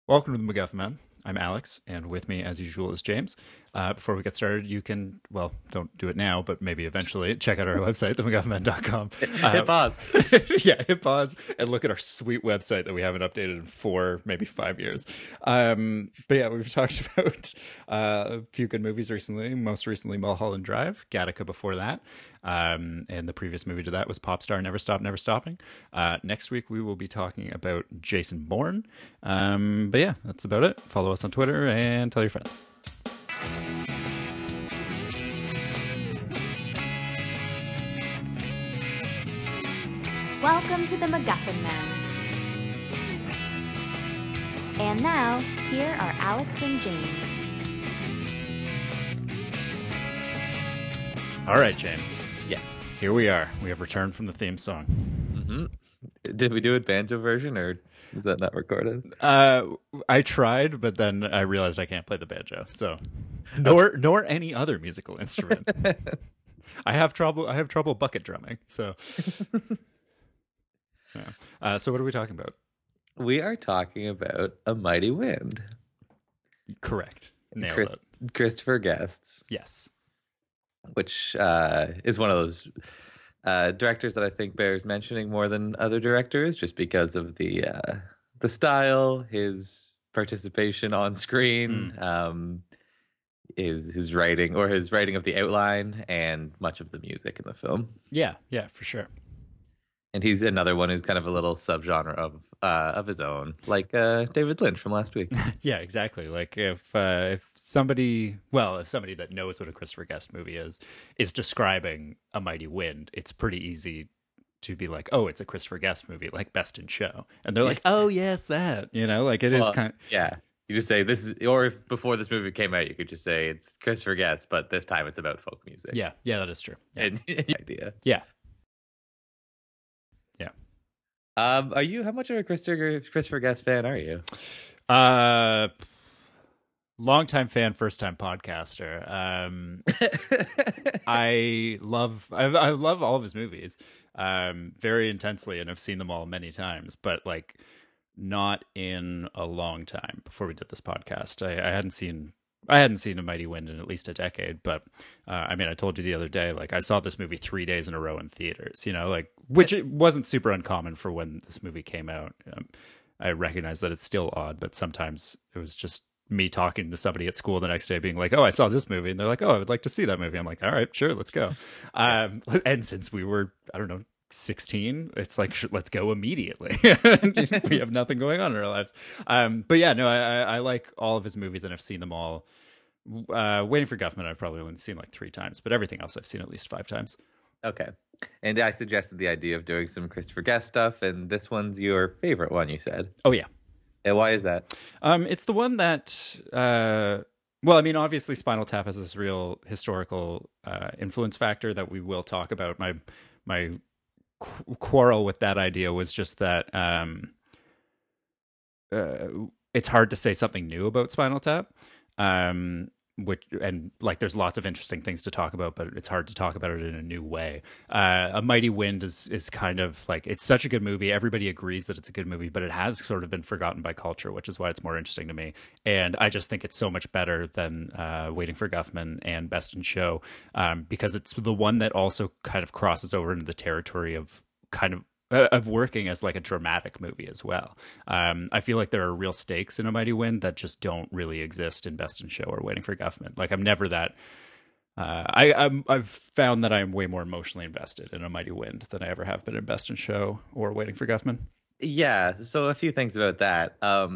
Welcome to the MacGuffin Man. I'm Alex, and with me, as usual, is James. Before we get started, you can, well, don't do it now, but maybe eventually check out our website, themacguffinman.com. Hit pause. Yeah, hit pause and look at our sweet website that we haven't updated in 4, maybe 5 years. But yeah, we've talked about a few good movies recently, most recently Mulholland Drive, Gattaca before that. And the previous movie to that was Popstar Never Stop, Never Stopping. Next week, we will be talking about Jason Bourne. But yeah, that's about it. Follow us on Twitter and tell your friends. Welcome to the MacGuffin Man. And now, here are Alex and James. All right, James. Yes. Here we are. We have returned from the theme song. Mm-hmm. Did we do a banjo version, or is that not recorded? I tried, but then I realized I can't play the banjo. So, nor any other musical instrument. I have trouble bucket drumming. So, yeah. So what are we talking about? We are talking about A Mighty Wind. Correct. Nailed it. Christopher Guest's. Yes. Which is one of those directors that I think bears mentioning more than other directors, just because of the style, his participation on screen, his writing of the outline, and much of the music in the film. Yeah, for sure. And he's another one who's kind of a little subgenre of his own, like David Lynch from last week. Yeah, exactly. Like if somebody that knows what a Christopher Guest movie is describing A Mighty Wind, it's pretty easy to be like, oh, it's a Christopher Guest movie, like Best in Show, and they're like, oh yes, that, like it is kind of, yeah. You just say this is, or if before this movie came out, you could just say it's Christopher Guest, but this time it's about folk music. Yeah, that is true. Yeah. And idea. Yeah. Are you, how much of a Christopher Guest fan are you? Longtime fan, first time podcaster. I love all of his movies very intensely, and I've seen them all many times, but like not in a long time. Before we did this podcast, I hadn't seen A Mighty Wind in at least a decade, but I mean, I told you the other day, like I saw this movie 3 days in a row in theaters, like, which it wasn't super uncommon for when this movie came out. I recognize that it's still odd, but sometimes it was just me talking to somebody at school the next day being like, oh, I saw this movie. And they're like, oh, I would like to see that movie. I'm like, all right, sure, let's go. And since we were, I don't know, 16, it's like, let's go immediately. We have nothing going on in our lives. But yeah, no, I like all of his movies and I've seen them all. Waiting for Guffman, I've probably only seen like 3 times, but everything else I've seen at least 5 times. Okay. And I suggested the idea of doing some Christopher Guest stuff, and this one's your favorite one, you said. Oh, yeah. And why is that? It's the one that, well, I mean, obviously Spinal Tap has this real historical influence factor that we will talk about. My quarrel with that idea was just that it's hard to say something new about Spinal Tap. And like there's lots of interesting things to talk about, but it's hard to talk about it in a new way. A Mighty Wind is kind of like, it's such a good movie. Everybody agrees that it's a good movie, but it has sort of been forgotten by culture, which is why it's more interesting to me. And I just think it's so much better than Waiting for Guffman and Best in Show, because it's the one that also kind of crosses over into the territory of working as like a dramatic movie as well. I feel like there are real stakes in A Mighty Wind that just don't really exist in Best in Show or Waiting for Guffman. Like I'm never that. I've found that I'm way more emotionally invested in A Mighty Wind than I ever have been in Best in Show or Waiting for Guffman. Yeah. So a few things about that.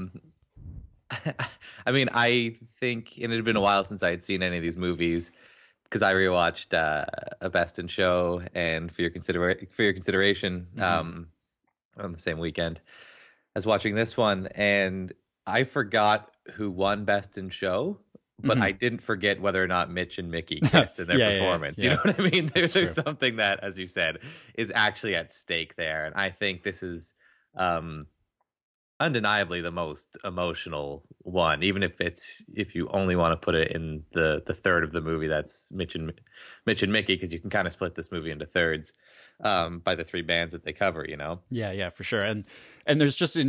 I mean, I think, and it had been a while since I had seen any of these movies, because I rewatched A Best in Show and For Your Consideration on the same weekend as watching this one, and I forgot who won Best in Show, but I didn't forget whether or not Mitch and Mickey kiss in their performance. You know what I mean? There's something that, as you said, is actually at stake there, and I think this is undeniably the most emotional one, even if you only want to put it in the third of the movie that's Mitch and Mickey, because you can kind of split this movie into thirds by the 3 bands that they cover, Yeah, for sure. And there's just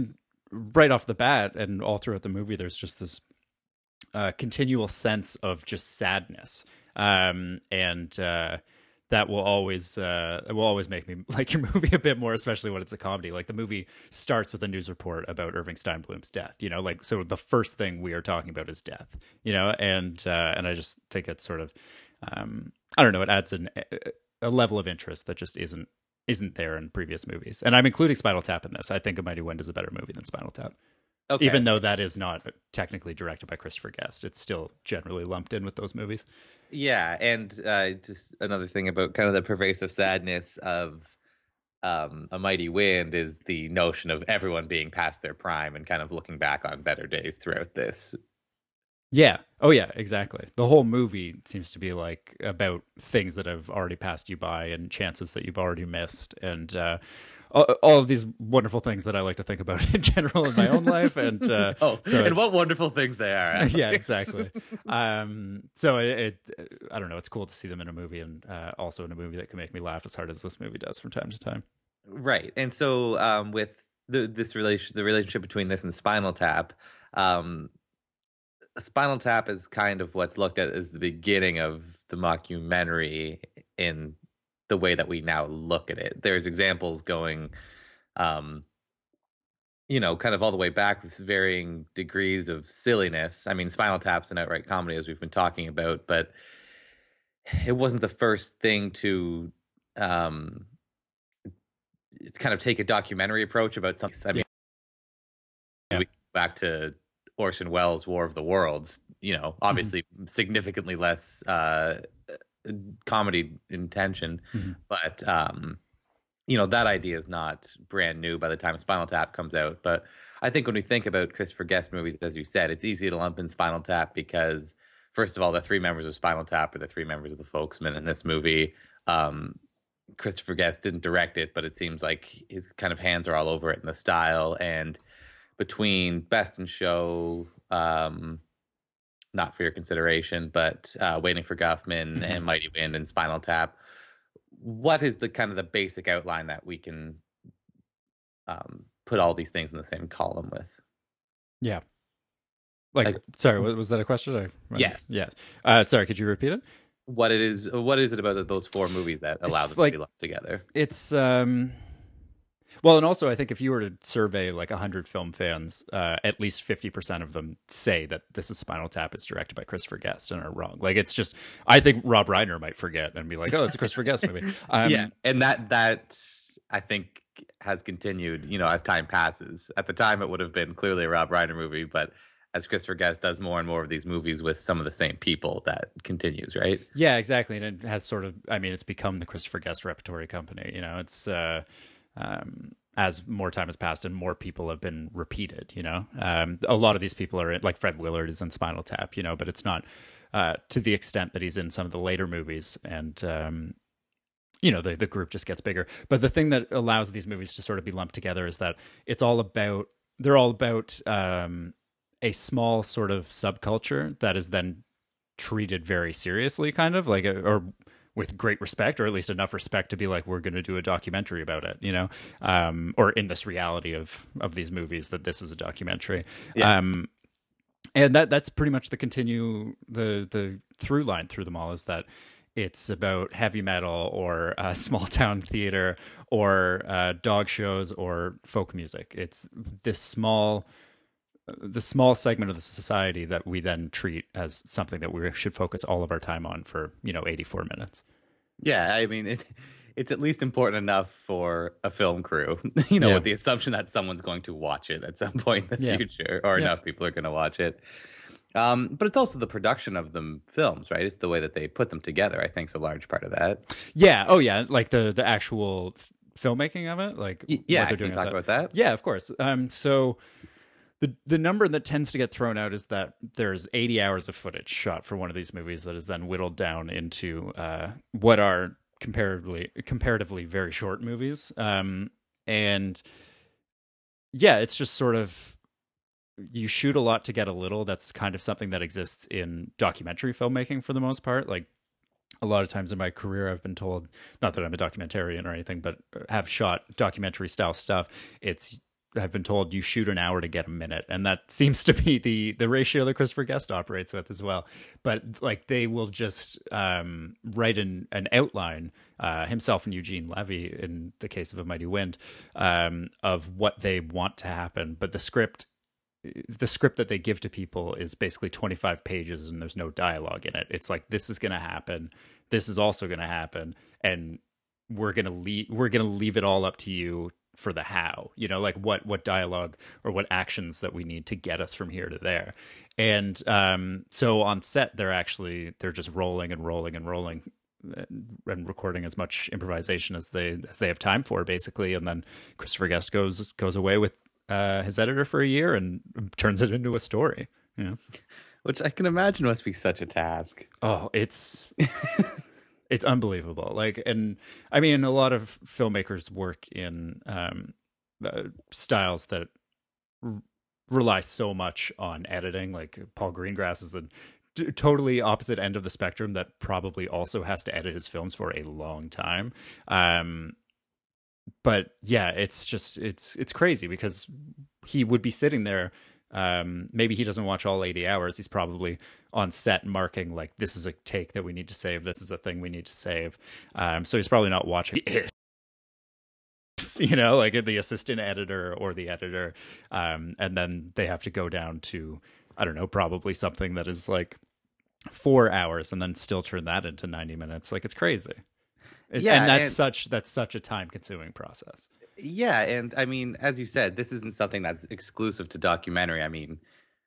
right off the bat and all throughout the movie, there's just this continual sense of just sadness, and that will always make me like your movie a bit more, especially when it's a comedy. Like the movie starts with a news report about Irving Steinblum's death, like so the first thing we are talking about is death, and I just think it's sort of I don't know, it adds a level of interest that just isn't there in previous movies. And I'm including Spinal Tap in this. I think A Mighty Wind is a better movie than Spinal Tap. Okay. Even though that is not technically directed by Christopher Guest, it's still generally lumped in with those movies. Yeah, and just another thing about kind of the pervasive sadness of A Mighty Wind is the notion of everyone being past their prime and kind of looking back on better days throughout this. Yeah. Oh, yeah, exactly. The whole movie seems to be like about things that have already passed you by and chances that you've already missed, and all of these wonderful things that I like to think about in general in my own life. And and what wonderful things they are. Alex. Yeah, exactly. So it I don't know. It's cool to see them in a movie, and also in a movie that can make me laugh as hard as this movie does from time to time. Right. And so with the relationship between this and Spinal Tap, Spinal Tap is kind of what's looked at as the beginning of the mockumentary in the way that we now look at it. There's examples going, kind of all the way back with varying degrees of silliness. I mean, Spinal Tap's an outright comedy, as we've been talking about, but it wasn't the first thing to kind of take a documentary approach about something. I mean, we go back to Orson Welles' War of the Worlds, obviously significantly less comedy intention, but that idea is not brand new by the time Spinal Tap comes out. But I think when we think about Christopher Guest movies, as you said, it's easy to lump in Spinal Tap because, first of all, the three members of Spinal Tap are the three members of the Folksmen in this movie. Christopher Guest didn't direct it, but it seems like his kind of hands are all over it in the style. And between Best in Show, not for your consideration, but Waiting for Guffman and Mighty Wind and Spinal Tap, what is the kind of the basic outline that we can put all these things in the same column with? Yeah. Like sorry, was that a question? Yes. Yeah. Sorry, could you repeat it? What is it about those four movies that allow them to be lumped together? It's well, and also I think if you were to survey like 100 film fans, at least 50% of them say that This Is Spinal Tap is directed by Christopher Guest and are wrong. Like it's just, I think Rob Reiner might forget and be like, oh, it's a Christopher Guest movie. Yeah, and that I think has continued, as time passes. At the time, it would have been clearly a Rob Reiner movie, but as Christopher Guest does more and more of these movies with some of the same people, that continues, right? Yeah, exactly. And it has sort of, I mean, it's become the Christopher Guest repertory company. It's as more time has passed and more people have been repeated, a lot of these people are in, like Fred Willard is in Spinal Tap, but it's not to the extent that he's in some of the later movies. And, the group just gets bigger. But the thing that allows these movies to sort of be lumped together is that they're all about a small sort of subculture that is then treated very seriously, kind of like, or with great respect, or at least enough respect to be like, we're going to do a documentary about it, or in this reality of these movies that this is a documentary. Yeah. And that's pretty much the through line through them all, is that it's about heavy metal or small town theater or dog shows or folk music. It's this small segment of the society that we then treat as something that we should focus all of our time on for 84 minutes. Yeah, I mean it's at least important enough for a film crew, with the assumption that someone's going to watch it at some point in the future, or enough people are going to watch it. But it's also the production of the films, right? It's the way that they put them together, I think, is a large part of that. Yeah. Oh, yeah. Like the actual filmmaking of it, like what they're doing. Can you talk about that? Yeah, of course. So the number that tends to get thrown out is that there's 80 hours of footage shot for one of these movies that is then whittled down into what are comparatively very short movies. And yeah, it's just sort of, you shoot a lot to get a little. That's kind of something that exists in documentary filmmaking for the most part. Like a lot of times in my career, I've been told, not that I'm a documentarian or anything, but have shot documentary style stuff. It's have been told you shoot an hour to get a minute, and that seems to be the ratio that Christopher Guest operates with as well. But like they will just write an outline, himself and Eugene Levy in the case of A Mighty Wind, of what they want to happen, but the script that they give to people is basically 25 pages and there's no dialogue in it. It's like, this is going to happen, this is also going to happen, and we're going to leave it all up to you for the how, you know, like what dialogue or what actions that we need to get us from here to there. And so on set, they're just rolling and rolling and rolling and recording as much improvisation as they have time for, basically. And then Christopher Guest goes away with his editor for a year and turns it into a story. You know? Which I can imagine must be such a task. Oh, it's unbelievable. Like, and I mean, a lot of filmmakers work in styles that rely so much on editing. Like Paul Greengrass is a totally opposite end of the spectrum that probably also has to edit his films for a long time. But yeah, it's crazy because he would be sitting there. Maybe he doesn't watch all 80 hours. He's probably on set marking like, this is a take that we need to save. This is a thing we need to save. So he's probably not watching, you know, like the assistant editor or the editor. And then they have to go down to, I don't know, probably something that is like 4 hours and then still turn that into 90 minutes. Like, it's crazy. Yeah. And that's such a time consuming process. Yeah, and I mean, as you said, this isn't something that's exclusive to documentary. I mean,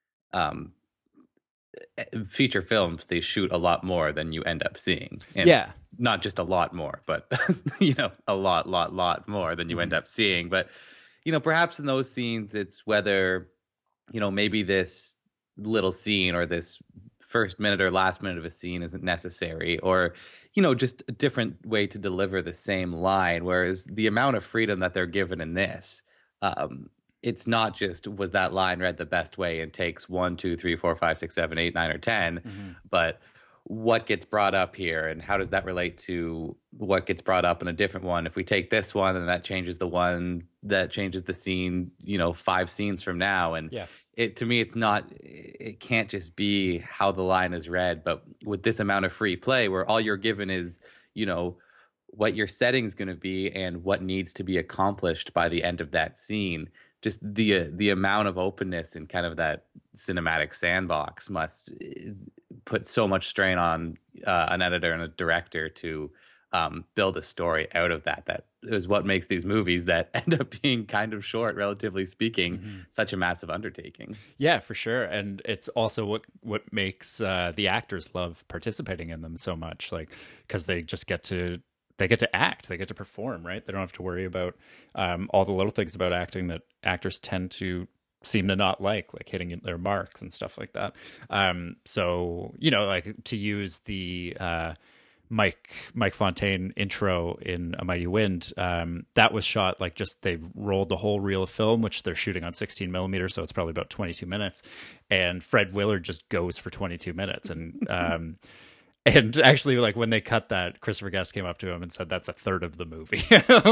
feature films, they shoot a lot more than you end up seeing. And yeah. Not just a lot more, but, you know, a lot more than you end up seeing. But, you know, perhaps in those scenes, it's whether, you know, maybe this little scene or this first minute or last minute of a scene isn't necessary, or, you know, just a different way to deliver the same line. Whereas the amount of freedom that they're given in this, it's not just, was that line read the best way in takes 1, 2, 3, 4, 5, 6, 7, 8, 9, or 10, but what gets brought up here and how does that relate to what gets brought up in a different one? If we take this one and that changes the one that changes the scene, you know, 5 scenes from now. And to me, it can't just be how the line is read, but with this amount of free play where all you're given is, you know, what your setting's going to be and what needs to be accomplished by the end of that scene. Just the amount of openness and kind of that cinematic sandbox must put so much strain on an editor and a director to build a story out of that. That is what makes these movies that end up being kind of short, relatively speaking, such a massive undertaking. Yeah, for sure. And it's also what makes the actors love participating in them so much, like, because they just get to act, they get to perform, right? They don't have to worry about all the little things about acting that actors tend to seem to not like hitting their marks and stuff like that. So, you know, like to use the Mike Fontaine intro in A Mighty Wind, that was shot like just, they rolled the whole reel of film, which they're shooting on 16 millimeters, so it's probably about 22 minutes, and Fred Willard just goes for 22 minutes. And and actually, like, when they cut that, Christopher Guest came up to him and said that's a third of the movie.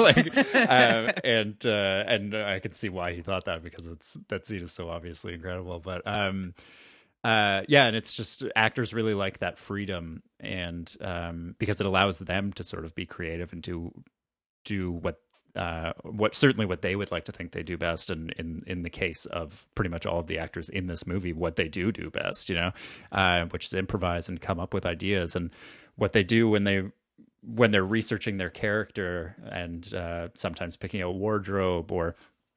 And I can see why he thought that, because that scene is so obviously incredible. But yeah, and it's just, actors really like that freedom, and because it allows them to sort of be creative and do what certainly what they would like to think they do best, and in the case of pretty much all of the actors in this movie, what they do best, you know, which is improvise and come up with ideas. And what they do when they're researching their character and sometimes picking out wardrobe or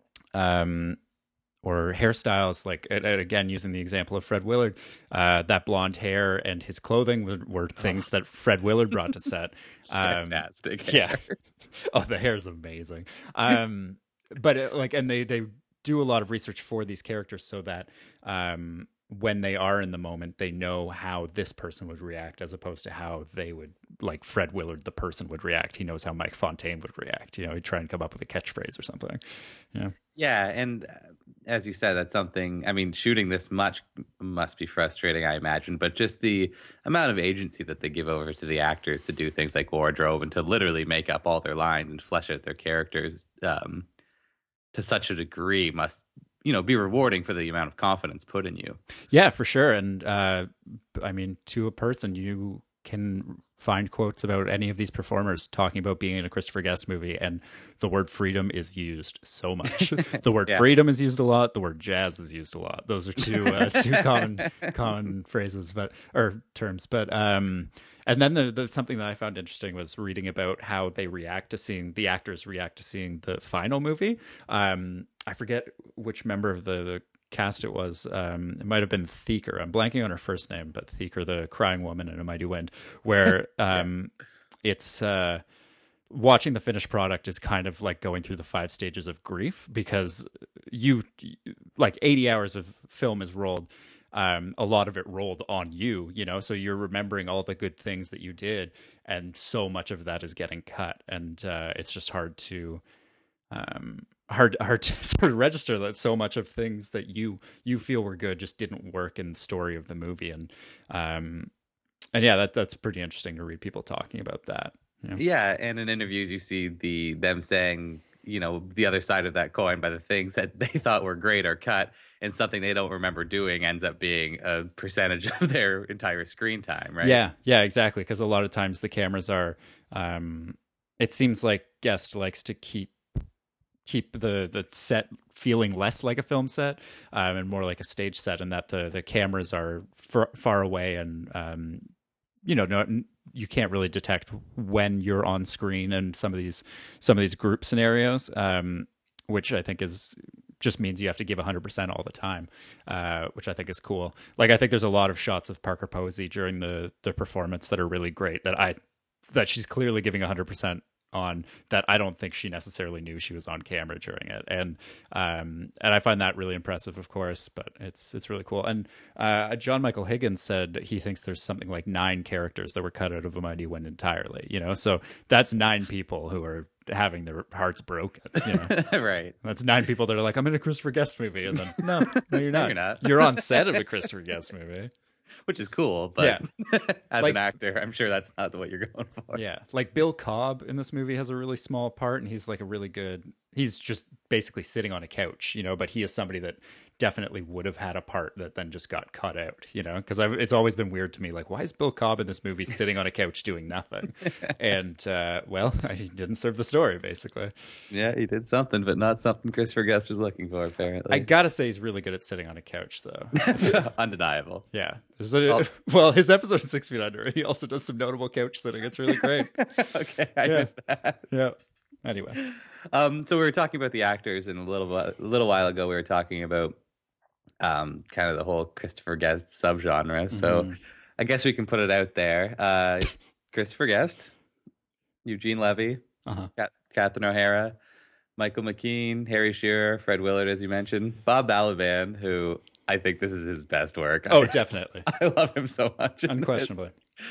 hairstyles, like, again, using the example of Fred Willard, that blonde hair and his clothing were things that Fred Willard brought to set. Fantastic hair. Yeah. Oh, the hair is amazing. But and they do a lot of research for these characters so that when they are in the moment, they know how this person would react, as opposed to how they would, like, Fred Willard, the person, would react. He knows how Mike Fontaine would react. You know, he'd try and come up with a catchphrase or something. Yeah. Yeah. And as you said, that's something, I mean, shooting this much must be frustrating, I imagine, but just the amount of agency that they give over to the actors to do things like wardrobe and to literally make up all their lines and flesh out their characters. to such a degree must, be rewarding for the amount of confidence put in you. Yeah, for sure. And I mean, to a person, you can find quotes about any of these performers talking about being in a Christopher Guest movie, and the word freedom is used so much. The word freedom is used a lot. The word jazz is used a lot. Those are two common phrases, or terms. But and then the something that I found interesting was reading about how they react to seeing the actors react to seeing the final movie. I forget which member of the cast it was. It might have been Theaker. I'm blanking on her first name, but Theaker, the crying woman in A Mighty Wind, where it's watching the finished product is kind of like going through the 5 stages of grief, because you like 80 hours of film is rolled. A lot of it rolled on you, so you're remembering all the good things that you did, and so much of that is getting cut, and it's just hard to sort of register that so much of things that you feel were good just didn't work in the story of the movie. And yeah, that's pretty interesting to read people talking about that. Yeah, and in interviews you see them saying, the other side of that coin, by the things that they thought were great are cut, and something they don't remember doing ends up being a percentage of their entire screen time, right? Yeah, exactly. Because a lot of times the cameras are, it seems like Guest likes to keep the set feeling less like a film set, and more like a stage set, and that the cameras are far away, and you can't really detect when you're on screen in some of these group scenarios, which I think just means you have to give 100% all the time, which I think is cool. Like, I think there's a lot of shots of Parker Posey during the performance that are really great, that she's clearly giving 100% on, that I don't think she necessarily knew she was on camera during it, and I find that really impressive, of course. But it's really cool. And John Michael Higgins said he thinks there's something like 9 characters that were cut out of A Mighty Wind entirely. So that's 9 people who are having their hearts broken. Right. That's 9 people that are like, I'm in a Christopher Guest movie, and then no, you're not. You're not. You're on set of a Christopher Guest movie. Which is cool, but as an actor, I'm sure that's not what you're going for. Yeah, like Bill Cobb in this movie has a really small part, and he's like he's just basically sitting on a couch, but he is somebody that definitely would have had a part that then just got cut out, because it's always been weird to me, like, why is Bill Cobb in this movie sitting on a couch doing nothing? And well, he didn't serve the story, basically. Yeah, he did something, but not something Christopher Guest was looking for, apparently. I gotta say, he's really good at sitting on a couch, though. Undeniable. Yeah. Well, his episode of 6 Feet Under, he also does some notable couch sitting. It's really great. Okay, I missed that. Yeah. Anyway, so we were talking about the actors, and a little while ago we were talking about kind of the whole Christopher Guest subgenre. So I guess we can put it out there. Christopher Guest, Eugene Levy, Catherine O'Hara, Michael McKean, Harry Shearer, Fred Willard, as you mentioned, Bob Balaban, who I think this is his best work. Oh, definitely. I love him so much. Unquestionably.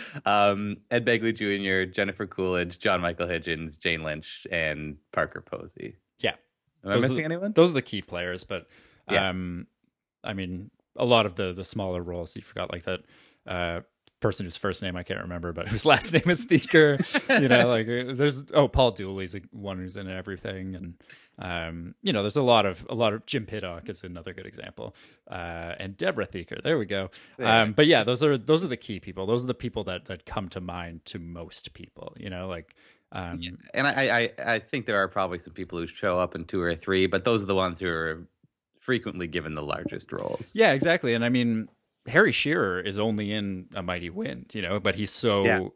Ed Begley Jr., Jennifer Coolidge, John Michael Hidgens, Jane Lynch, and Parker Posey. Yeah. Am I missing anyone? Those are the key players, but yeah. I mean, a lot of the smaller roles you forgot, like that person whose first name I can't remember, but whose last name is Theaker. Like there's Paul Dooley's one who's in everything, and there's a lot of Jim Piddock is another good example, and Deborah Theaker. There we go. But yeah, those are the key people. Those are the people that come to mind to most people. Like. And I think there are probably some people who show up in 2 or 3, but those are the ones who are frequently given the largest roles. Yeah, exactly. And I mean, Harry Shearer is only in A Mighty Wind, but he's so,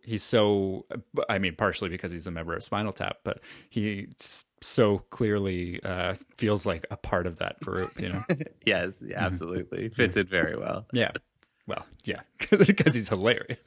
I mean, partially because he's a member of Spinal Tap, but he so clearly feels like a part of that group, Yes, absolutely. Fits it very well. Yeah. Well, yeah, because he's hilarious.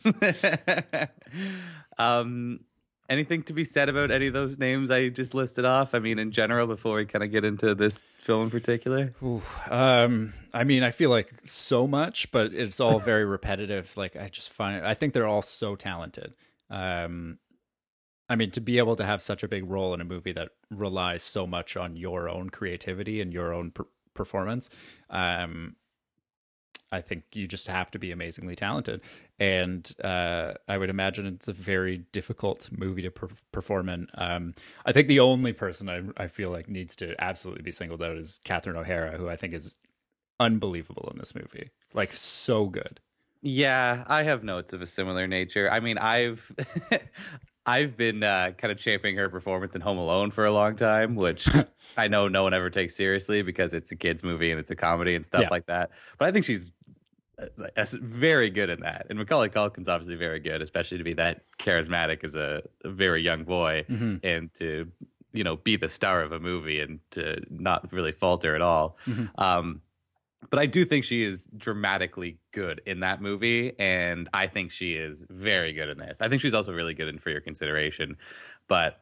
Anything to be said about any of those names I just listed off? I mean, in general, before we kind of get into this film in particular? I mean, I feel like so much, but it's all very repetitive. Like, I think they're all so talented. I mean, to be able to have such a big role in a movie that relies so much on your own creativity and your own performance, I think you just have to be amazingly talented. And I would imagine it's a very difficult movie to perform in. I think the only person I feel like needs to absolutely be singled out is Catherine O'Hara, who I think is unbelievable in this movie. Like, so good. Yeah, I have notes of a similar nature. I mean, I've I've been kind of championing her performance in Home Alone for a long time, which I know no one ever takes seriously because it's a kids movie and it's a comedy and stuff Yeah. like that. But I think she's very good in that. And Macaulay Culkin's obviously very good, especially to be that charismatic as a very young boy and to, you know, be the star of a movie and to not really falter at all. But I do think she is dramatically good in that movie, and I think she is very good in this. I think she's also really good in For Your Consideration, but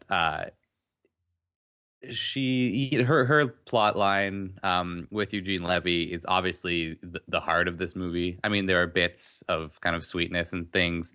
her plot line with Eugene Levy is obviously the heart of this movie. I mean, there are bits of kind of sweetness and things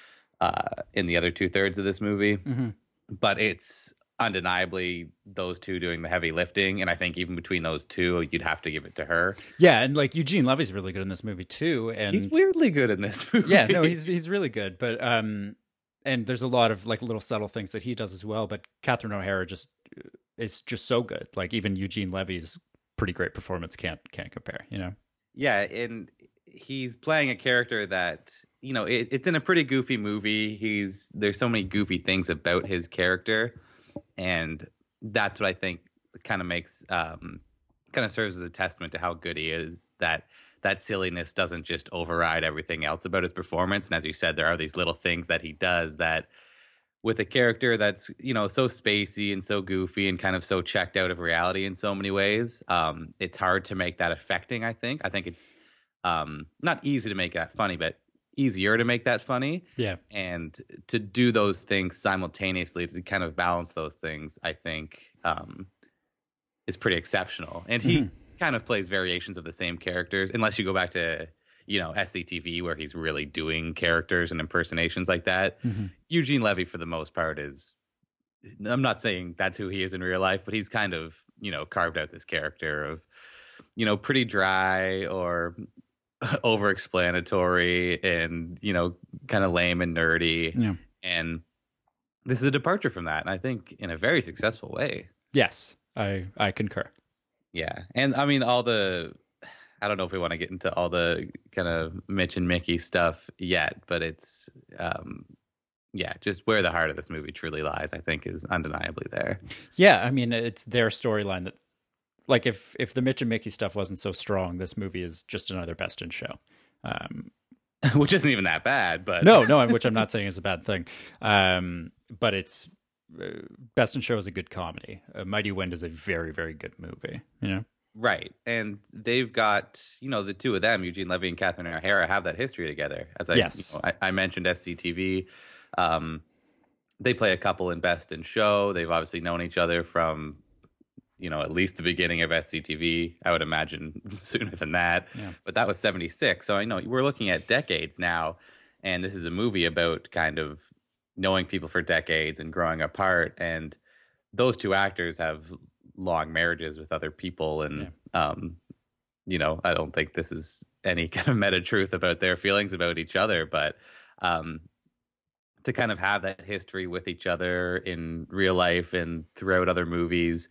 in the other 2/3 of this movie, but it's undeniably those two doing the heavy lifting, and I think even between those two, you'd have to give it to her. Yeah, and like Eugene Levy's really good in this movie too, and He's weirdly good in this movie. yeah, no, he's really good, but and there's a lot of like little subtle things that he does as well. But Catherine O'Hara is just so good. Like even Eugene Levy's pretty great performance can't compare. You know? Yeah, and he's playing a character that, you know, it's in a pretty goofy movie. There's so many goofy things about his character. And that's what I think kind of makes, kind of serves as a testament to how good he is, that silliness doesn't just override everything else about his performance. And as you said, there are these little things that he does that with a character that's, you know, so spacey and so goofy and kind of so checked out of reality in so many ways. It's hard to make that affecting, I think. I think it's not easy to make that funny, but easier to make that funny. Yeah. And to do those things simultaneously, to kind of balance those things, I think is pretty exceptional. And he kind of plays variations of the same characters, unless you go back to, you know, SCTV, where he's really doing characters and impersonations like that. Eugene Levy, for the most part, is, I'm not saying that's who he is in real life, but he's kind of, you know, carved out this character of, you know, pretty dry or over-explanatory and, you know, kind of lame and nerdy. Yeah. And this is a departure from that, and I think in a very successful way. Yes, I concur. Yeah. And I mean, I don't know if we want to get into all the kind of Mitch and Mickey stuff yet, but it's, just where the heart of this movie truly lies, I think, is undeniably there. Yeah, I mean, it's their storyline that, like, if the Mitch and Mickey stuff wasn't so strong, this movie is just another Best in Show. Which isn't even that bad, but... No, which I'm not saying is a bad thing. But it's... Best in Show is a good comedy. Mighty Wind is a very, very good movie, you know? Right. And they've got, you know, the two of them, Eugene Levy and Catherine O'Hara, have that history together. As I mentioned SCTV. They play a couple in Best in Show. They've obviously known each other from, you know, at least the beginning of SCTV. I would imagine sooner than that. Yeah. But that was 76. So I know we're looking at decades now. And this is a movie about kind of knowing people for decades and growing apart. And those two actors have long marriages with other people. And, you know, I don't think this is any kind of meta truth about their feelings about each other. But to kind of have that history with each other in real life and throughout other movies,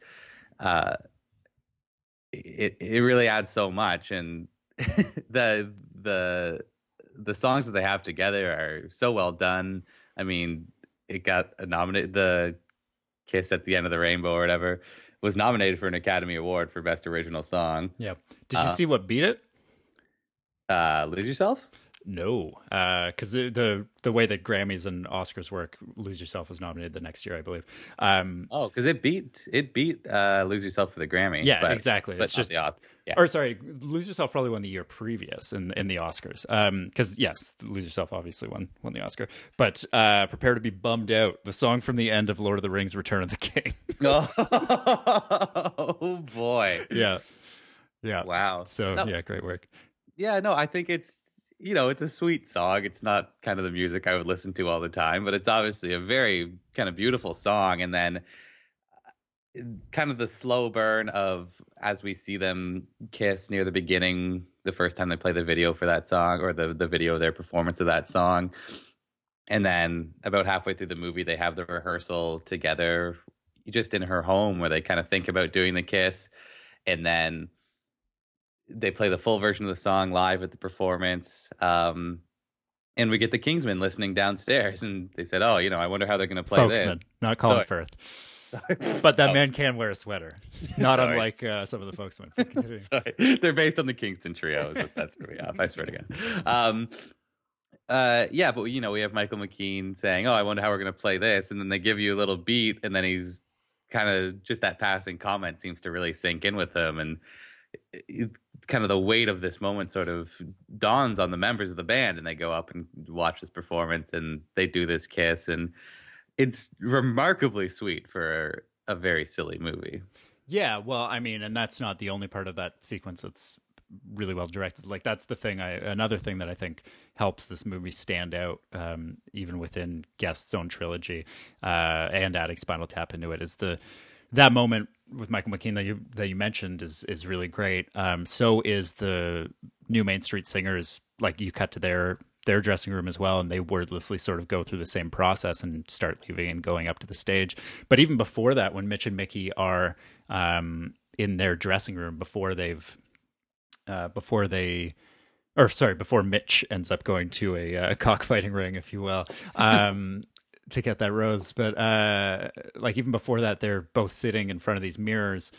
it really adds so much. And the songs that they have together are so well done. I mean, it got nominated, the Kiss at the End of the Rainbow or whatever was nominated for an Academy Award for Best Original Song. Yeah. Did you see what beat it? Lose Yourself? No, because the way that Grammys and Oscars work, Lose Yourself was nominated the next year, I believe. Because it beat Lose Yourself for the Grammy. Yeah, exactly. But it's just the Oscar. Yeah. Or sorry, Lose Yourself probably won the year previous in the Oscars. Because yes, Lose Yourself obviously won the Oscar. But Prepare to Be Bummed Out, the song from the end of Lord of the Rings: Return of the King. Oh boy. Yeah. Wow. So yeah, great work. Yeah, no, I think it's, you know, it's a sweet song. It's not kind of the music I would listen to all the time, but it's obviously a very kind of beautiful song. And then kind of the slow burn of as we see them kiss near the beginning, the first time they play the video for that song, or the video of their performance of that song. And then about halfway through the movie, they have the rehearsal together just in her home where they kind of think about doing the kiss. And then they play the full version of the song live at the performance. And we get the Kingsmen listening downstairs. And they said, oh, I wonder how they're going to play Folksman, this. not Colin Firth. Sorry. But that man can wear a sweater, not Sorry. unlike some of the folksmen. Sorry. They're based on the Kingston Trio, is what that threw me off. I swear to God. Yeah, but we have Michael McKean saying, "Oh, I wonder how we're going to play this," and then they give you a little beat, and then he's kind of just that passing comment seems to really sink in with him, and kind of the weight of this moment sort of dawns on the members of the band, and they go up and watch this performance, and they do this kiss, and it's remarkably sweet for a very silly movie. Yeah, well, I mean, and that's not the only part of that sequence that's really well directed. Like, that's the thing. Another thing that I think helps this movie stand out, even within Guest's own trilogy, and adding Spinal Tap into it, is that moment with Michael McKean that you mentioned is really great. So is the New Main Street Singers. Like, you cut to their dressing room as well, and they wordlessly sort of go through the same process and start leaving and going up to the stage. But even before that, when Mitch and Mickey are in their dressing room before Mitch ends up going to a cockfighting ring, if you will, to get that rose. But like, even before that, they're both sitting in front of these mirrors,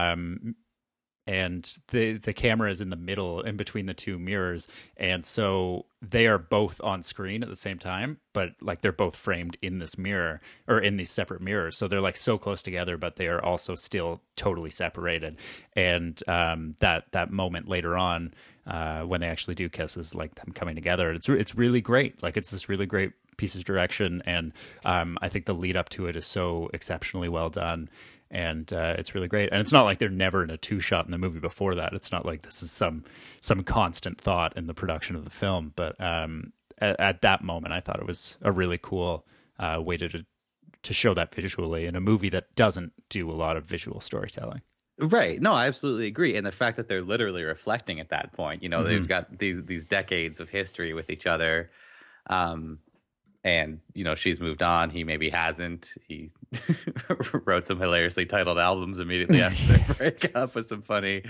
and the camera is in the middle, in between the two mirrors, and so they are both on screen at the same time, but like they're both framed in this mirror, or in these separate mirrors, so they're like so close together, but they are also still totally separated. And that moment later on, when they actually do kiss, is like them coming together. It's really great. Like, it's this really great piece of direction, and I think the lead up to it is so exceptionally well done. And it's really great. And it's not like they're never in a two shot in the movie before that. It's not like this is some constant thought in the production of the film. But at that moment, I thought it was a really cool way to show that visually in a movie that doesn't do a lot of visual storytelling. Right. No, I absolutely agree. And the fact that they're literally reflecting at that point, Mm-hmm. they've got these decades of history with each other. And, she's moved on. He maybe hasn't. He wrote some hilariously titled albums immediately after their breakup with some funny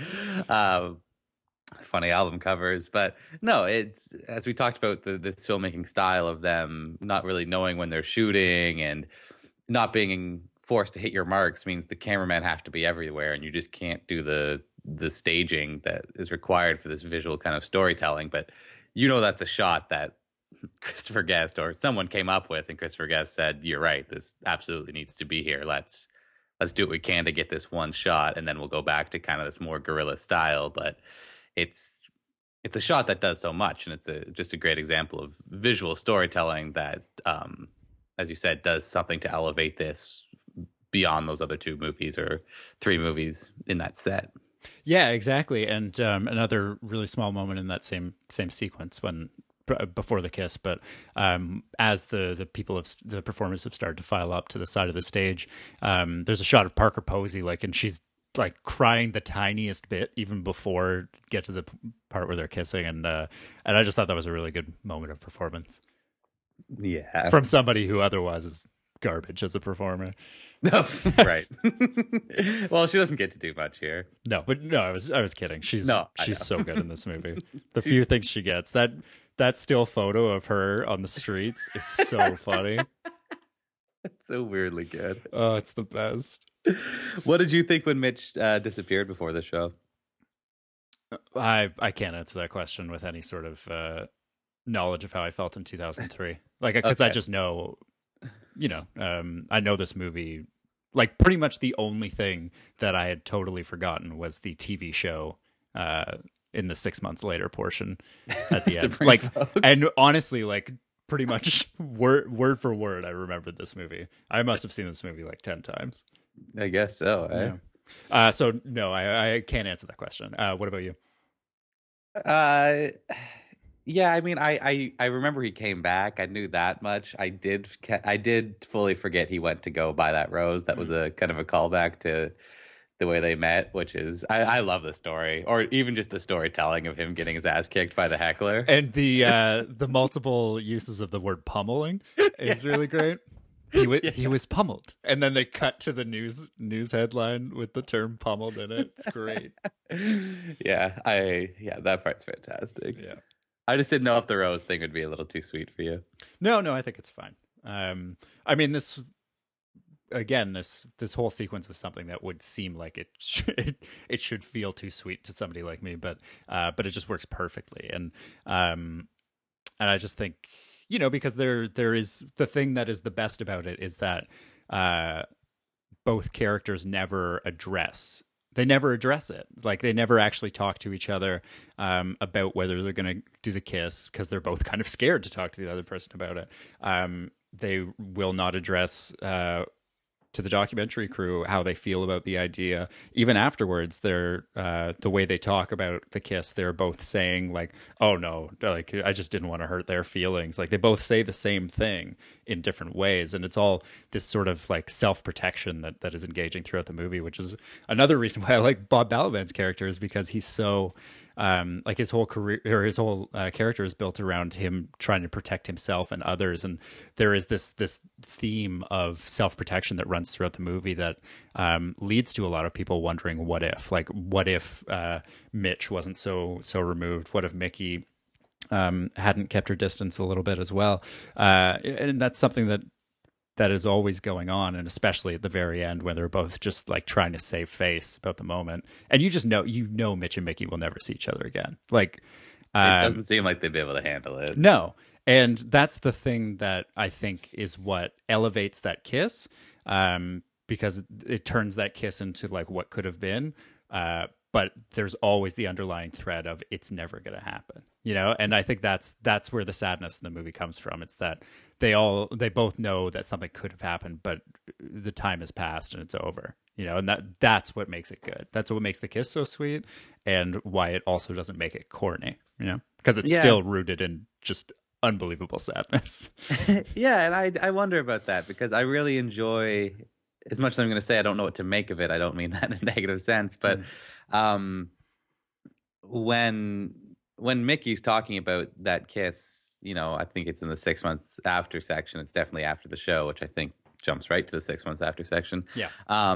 album covers. But no, it's, as we talked about, this filmmaking style of them not really knowing when they're shooting and not being forced to hit your marks means the cameramen have to be everywhere, and you just can't do the staging that is required for this visual kind of storytelling. But that's a shot that Christopher Guest or someone came up with, and Christopher Guest said, "You're right. This absolutely needs to be here. Let's do what we can to get this one shot, and then we'll go back to kind of this more guerrilla style." But it's a shot that does so much, and it's just a great example of visual storytelling that, as you said, does something to elevate this beyond those other two movies or three movies in that set. Yeah, exactly. And another really small moment in that same sequence before the kiss, but as the performers have started to file up to the side of the stage, there's a shot of Parker Posey, and she's like crying the tiniest bit even before get to the part where they're kissing, and I just thought that was a really good moment of performance. Yeah, from somebody who otherwise is garbage as a performer. Right. Well, she doesn't get to do much here. No, I was kidding. She's so good in this movie. The few things she gets, that still photo of her on the streets is so funny. It's so weirdly good. Oh, it's the best. What did you think when Mitch disappeared before the show? I can't answer that question with any sort of knowledge of how I felt in 2003. Because I just know, I know this movie. Like, pretty much the only thing that I had totally forgotten was the TV show in the 6 months later portion at the end. And honestly, pretty much word for word, I remembered this movie. I must have seen this movie 10 times. I guess so. Yeah. So no, I can't answer that question. What about you? Yeah, I mean, I remember he came back. I knew that much. I did fully forget he went to go buy that rose. That was a kind of a callback to the way they met, which is I love the story, or even just the storytelling of him getting his ass kicked by the heckler. And the multiple uses of the word pummeling is really great. He was pummeled, and then they cut to the news headline with the term pummeled in it. It's great. Yeah, that part's fantastic. Yeah. I just didn't know if the rose thing would be a little too sweet for you. No, I think it's fine. I mean, this again, this whole sequence is something that would seem like it should feel too sweet to somebody like me, but it just works perfectly, and I just think, because there is the thing that is the best about it is that both characters never address it. Like, they never actually talk to each other about whether they're going to do the kiss, because they're both kind of scared to talk to the other person about it. They will not address to the documentary crew how they feel about the idea. Even afterwards, they're the way they talk about the kiss, they're both saying like, "Oh no, like I just didn't want to hurt their feelings." Like, they both say the same thing in different ways, and it's all this sort of like self-protection that is engaging throughout the movie, which is another reason why I like Bob Balaban's character, is because he's so like his whole career, or his whole character is built around him trying to protect himself and others, and there is this theme of self-protection that runs throughout the movie that leads to a lot of people wondering, what if Mitch wasn't so removed? What if Mickey hadn't kept her distance a little bit as well? And that's something that is always going on, and especially at the very end when they're both just like trying to save face about the moment, and you just know Mitch and Mickey will never see each other again. Like, it doesn't seem like they'd be able to handle it. No, and that's the thing that I think is what elevates that kiss, because it turns that kiss into like what could have been. But there's always the underlying thread of it's never going to happen, and I think that's where the sadness in the movie comes from. It's that they both know that something could have happened, but the time has passed and it's over, and that's what makes it good. That's what makes the kiss so sweet, and why it also doesn't make it corny, because it's still rooted in just unbelievable sadness. Yeah, and I wonder about that, because I really enjoy, as much as I'm going to say I don't know what to make of it, I don't mean that in a negative sense, but when Mickey's talking about that kiss, I think it's in the 6 months after section. It's definitely after the show, which I think jumps right to the 6 months after section. Yeah.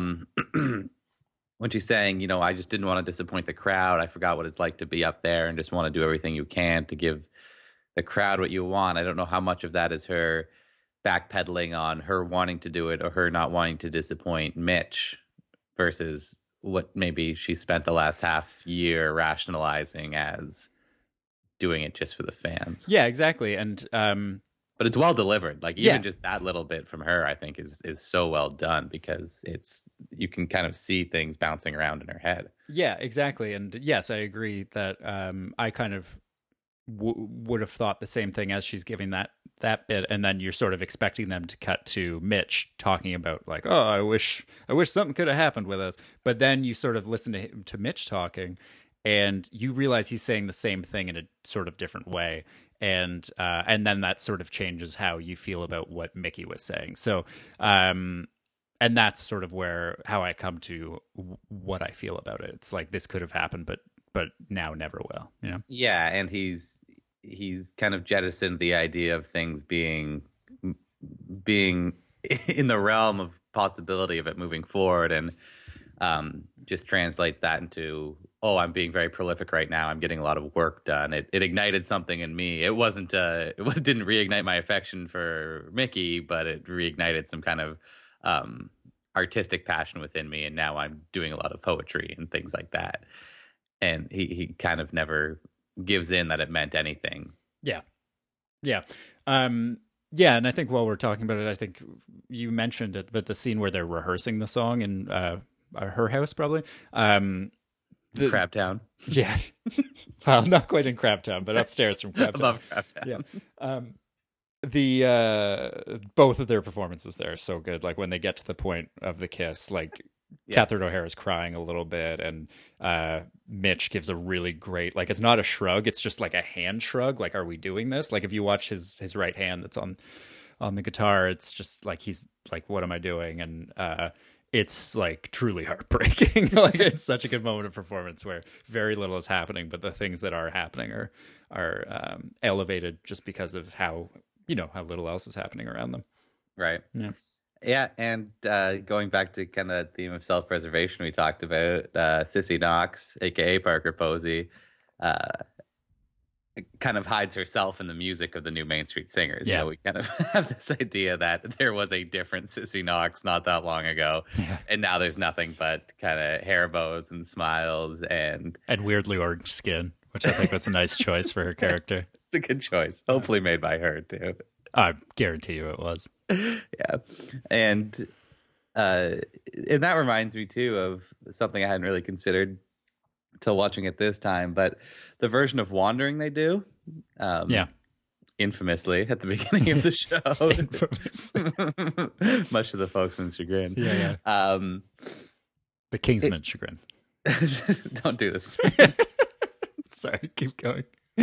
When she's saying, I just didn't want to disappoint the crowd. I forgot what it's like to be up there and just want to do everything you can to give the crowd what you want. I don't know how much of that is her backpedaling on her wanting to do it, or her not wanting to disappoint Mitch, versus what maybe she spent the last half year rationalizing as doing it just for the fans. Yeah, exactly. And but it's well delivered. Like, even just that little bit from her, I think is so well done, because you can kind of see things bouncing around in her head. Yeah, exactly. And yes, I agree that I kind of would have thought the same thing as she's giving that bit, and then you're sort of expecting them to cut to Mitch talking about like, oh, I wish something could have happened with us, but then you sort of listen to Mitch talking, and you realize he's saying the same thing in a sort of different way, and then that sort of changes how you feel about what Mickey was saying. So and that's sort of how I come to what I feel about it. It's like, this could have happened, but now never will, Yeah, and he's kind of jettisoned the idea of things being in the realm of possibility of it moving forward, and just translates that into, oh, I'm being very prolific right now. I'm getting a lot of work done. It ignited something in me. It didn't reignite my affection for Mickey, but it reignited some kind of artistic passion within me, and now I'm doing a lot of poetry and things like that. And he kind of never gives in that it meant anything. Yeah. Yeah. Yeah, and I think while we're talking about it, I think you mentioned it, but the scene where they're rehearsing the song in her house, probably. Crabtown. Yeah. Well, not quite in Crabtown, but upstairs from Crabtown. Above Crabtown. Yeah. Both of their performances there are so good. Like, when they get to the point of the kiss, like, Catherine O'Hara's crying a little bit, and Mitch gives a really great, like, it's not a shrug, it's just like a hand shrug. Like, are we doing this? Like, if you watch his right hand that's on the guitar, it's just like he's like, what am I doing? And it's like truly heartbreaking. Like, it's such a good moment of performance where very little is happening, but the things that are happening are elevated just because of how how little else is happening around them. Right. Yeah. Yeah, and going back to kind of that theme of self-preservation we talked about, Sissy Knox, aka Parker Posey, kind of hides herself in the music of the new Main Street Singers. Yeah. We kind of have this idea that there was a different Sissy Knox not that long ago, and now there's nothing but kind of hair bows and smiles and weirdly orange skin, which I think was a nice choice for her character. It's a good choice, hopefully made by her too. I guarantee you it was. Yeah, and that reminds me too of something I hadn't really considered till watching it this time, but the version of Wandering they do, infamously at the beginning of the show, much to the folksman's chagrin. The Kingsman chagrin. Don't do this. Sorry, keep going.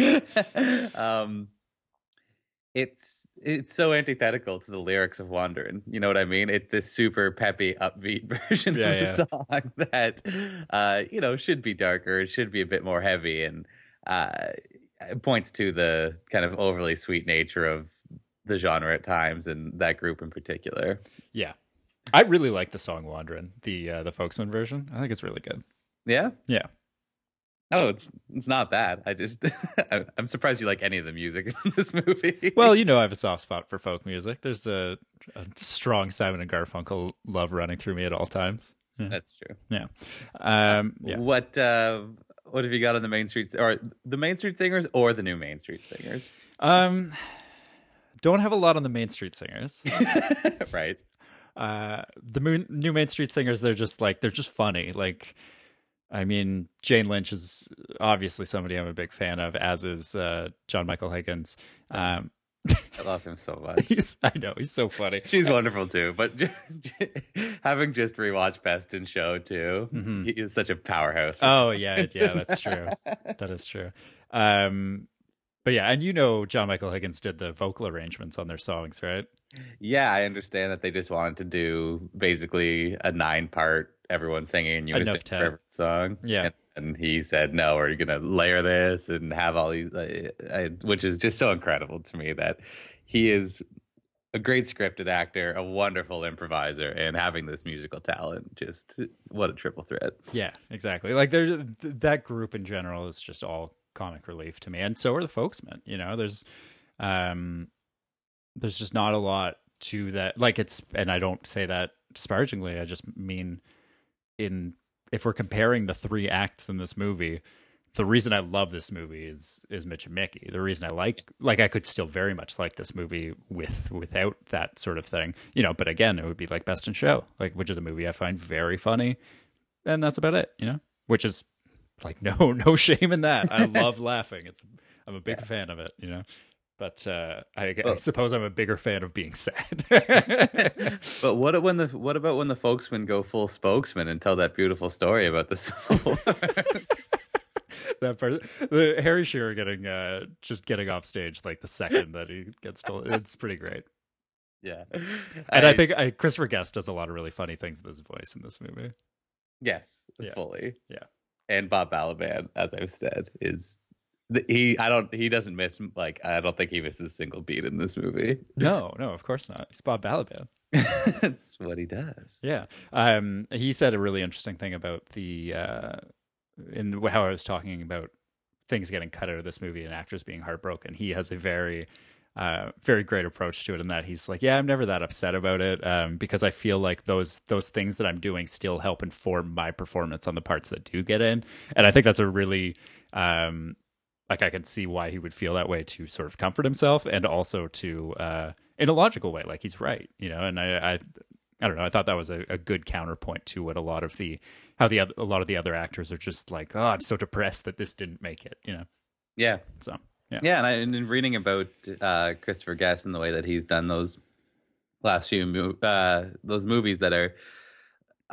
It's so antithetical to the lyrics of Wanderin. You know what I mean? It's this super peppy, upbeat version of the song that, should be darker. It should be a bit more heavy, and it points to the kind of overly sweet nature of the genre at times, and that group in particular. Yeah, I really like the song "Wanderin," the Folksman version. I think it's really good. Yeah, yeah. Oh, it's not bad. I'm surprised you like any of the music in this movie. Well, I have a soft spot for folk music. There's a strong Simon and Garfunkel love running through me at all times. Yeah. That's true. Yeah. What have you got on the Main Street, or the Main Street Singers, or the new Main Street Singers? Don't have a lot on the Main Street Singers. Right. The new Main Street Singers, they're just funny. Like, I mean, Jane Lynch is obviously somebody I'm a big fan of, as is John Michael Higgins. I love him so much. I know, he's so funny. She's wonderful too. But having just rewatched Best in Show too, he is such a powerhouse. Oh yeah, that's true. That is true. But yeah, and John Michael Higgins did the vocal arrangements on their songs, right? Yeah, I understand that they just wanted to do basically a 9-part everyone singing in unison for every song. Yeah. And he said, no, we're going to layer this and have all these, which is just so incredible to me that he is a great scripted actor, a wonderful improviser, and having this musical talent. Just what a triple threat. Yeah, exactly. Like, there's that group in general is just all comic relief to me. And so are the Folksmen. There's just not a lot to that. Like, and I don't say that disparagingly. I just mean, if we're comparing the 3 acts in this movie, the reason I love this movie is Mitch and Mickey. The reason I like I could still very much like this movie without that sort of thing, but again, it would be like Best in Show, which is a movie I find very funny, and that's about it, which is like, no shame in that. I love laughing. I'm a big fan of it, But I suppose I'm a bigger fan of being sad. But what about when the folksmen go full spokesman and tell that beautiful story about the Civil War? That part, the Harry Shearer getting off stage like the second that he gets told, it's pretty great. Yeah, and I think Christopher Guest does a lot of really funny things with his voice in this movie. Yes, fully. Yeah, and Bob Balaban, as I've said, is. He doesn't miss, I don't think he misses a single beat in this movie. No, of course not. He's Bob Balaban. That's what he does. Yeah. He said a really interesting thing about in how I was talking about things getting cut out of this movie and actors being heartbroken. He has a very, very great approach to it, in that he's like, yeah, I'm never that upset about it, because I feel like those things that I'm doing still help inform my performance on the parts that do get in. And I think that's a really, I can see why he would feel that way, to sort of comfort himself, and also to, in a logical way, like, he's right, and I don't know. I thought that was a good counterpoint to what a lot of the other actors are just like, oh, I'm so depressed that this didn't make it, Yeah. So, yeah. Yeah. And in reading about Christopher Guest and the way that he's done those last few those movies that are